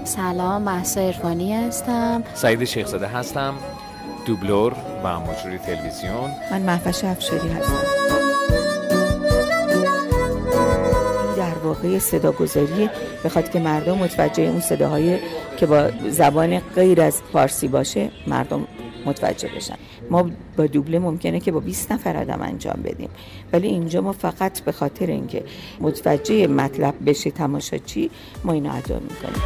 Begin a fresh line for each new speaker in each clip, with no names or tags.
سلام، مهسا عرفانی هستم.
سعید شیخزاده هستم، دوبلور و مجری تلویزیون.
من مهوش افشاری هستم. در واقع صداگذاری به خاطر که مردم متوجه اون صداهای که با زبان غیر از فارسی باشه مردم متوجه بشن. ما با دوبله ممکنه که با 20 نفر آدم انجام بدیم، ولی اینجا ما فقط به خاطر اینکه متوجه مطلب بشه تماشاچی ما اینو ادا میکنیم.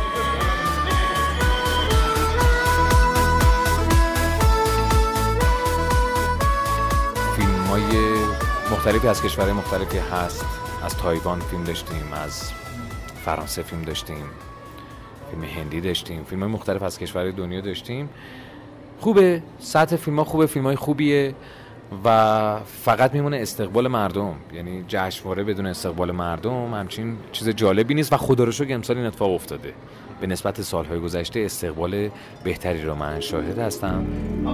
فیلم‌های مختلفی از کشورهای مختلفی هست. از تایوان فیلم داشتیم، از فرانسه فیلم داشتیم، فیلم هندی داشتیم، فیلم‌های مختلف از کشورهای دنیا داشتیم. خوبه، سطح فیلم‌ها خوبه، فیلم‌های خوبیه و فقط میمونه استقبال مردم. یعنی جشنواره بدون استقبال مردم همچین چیز جالبی نیست و خدا رو شکر امسال این اتفاق افتاده. به نسبت سال‌های گذشته استقبال بهتری رو من شاهد هستم.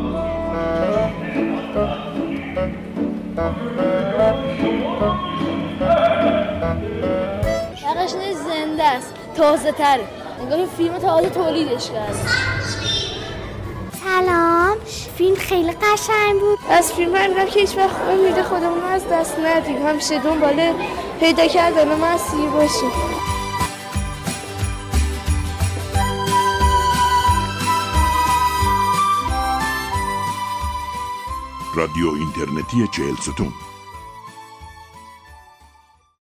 نقشش زنده است، تازه تره، انگار فیلم تازه تولیدش کرده.
سلام، فیلم خیلی قشنگ بود.
از فیلم هم که هیچ وقت امید خودمون از دست ندیم، همیشه دنبال پیدا کردن مسیر باشیم.
رادیو اینترنتی 40 ستون